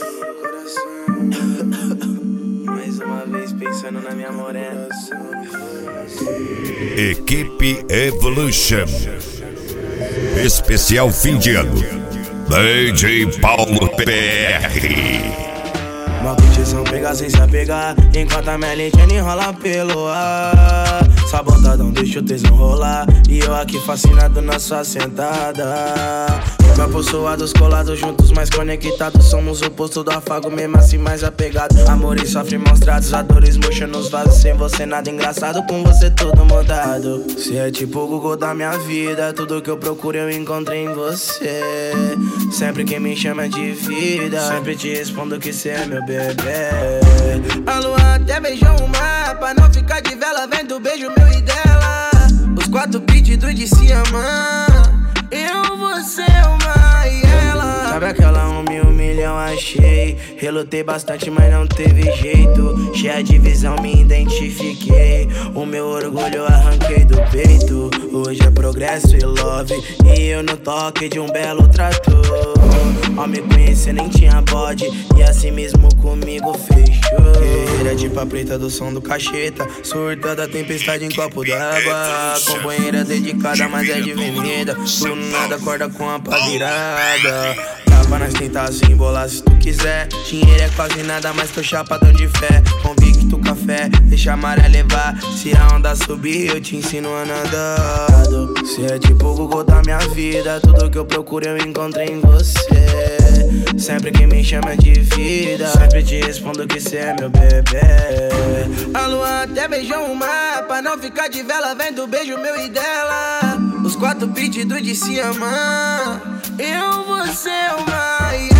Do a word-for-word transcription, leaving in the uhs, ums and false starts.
Mais uma vez pensando na minha morena. Equipe Evolution. Especial fim de ano. D J Paulo P R. Maldição pegar sem se apegar, enquanto a Melindiana enrola pelo ar. Sabotadão deixa o tesão rolar, e eu aqui fascinado na sua sentada. Campos suados, colados juntos, mais conectados. Somos o oposto do afago, mesmo assim mais apegado. Amor e sofre mostrados, a dores murcha nos vasos. Sem você nada engraçado, com você tudo mudado. Cê é tipo o Google da minha vida, tudo que eu procuro eu encontro em você. Sempre que me chama de vida, sempre te respondo que cê é meu bebê. A lua até beijou o mar, pra não ficar de vela, vendo o beijo meu e dela. Os quatro pedidos de se amar, eu, você, uma e ela. Sabe aquela um mil, um milhão achei. Relutei bastante, mas não teve jeito. Cheia de visão, me identifiquei. O meu orgulho eu arranquei do peito. Hoje é progresso e love, e eu no toque de um belo trator. Ao me conhecer nem tinha bode, e assim mesmo comigo fechou. Guerreira de pá preta do som do cacheta, surta da tempestade em copo d'água. Companheira dedicada, mas é de venida. Do nada acorda com a pá virada. Dá pra nós tentar se embolar se tu quiser. Dinheiro é quase nada, mas tô chapadão de fé. Convicto café, deixa a maré levar. Se a onda subir, eu te ensino a nadar. Cê é tipo o Google da minha vida, tudo que eu procuro eu encontro em você. Sempre que me chama de vida, sempre te respondo que cê é meu bebê. A lua até beijou o mar, pra não ficar de vela, vendo o beijo meu e dela. Os quatro pedidos de se amar, eu, você, uma e